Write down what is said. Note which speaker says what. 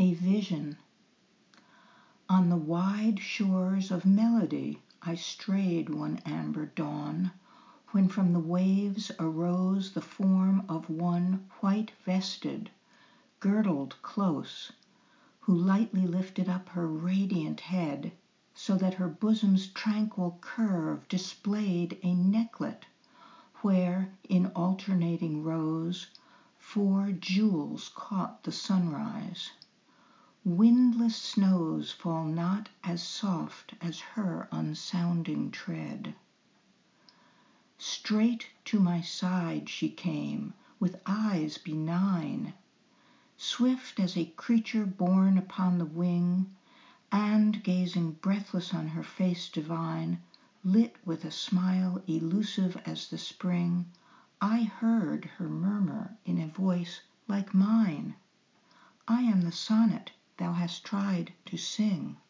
Speaker 1: A vision. On the wide shores of melody I strayed one amber dawn, when from the waves arose the form of one white-vested, girdled close, who lightly lifted up her radiant head, so that her bosom's tranquil curve displayed a necklet, where, in alternating rows, 4 jewels caught the sunrise. Windless snows fall not as soft as her unsounding tread. Straight to my side she came, with eyes benign, swift as a creature borne upon the wing, and, gazing breathless on her face divine, lit with a smile elusive as the spring, I heard her murmur in a voice like mine, "I am the sonnet thou hast tried to sing."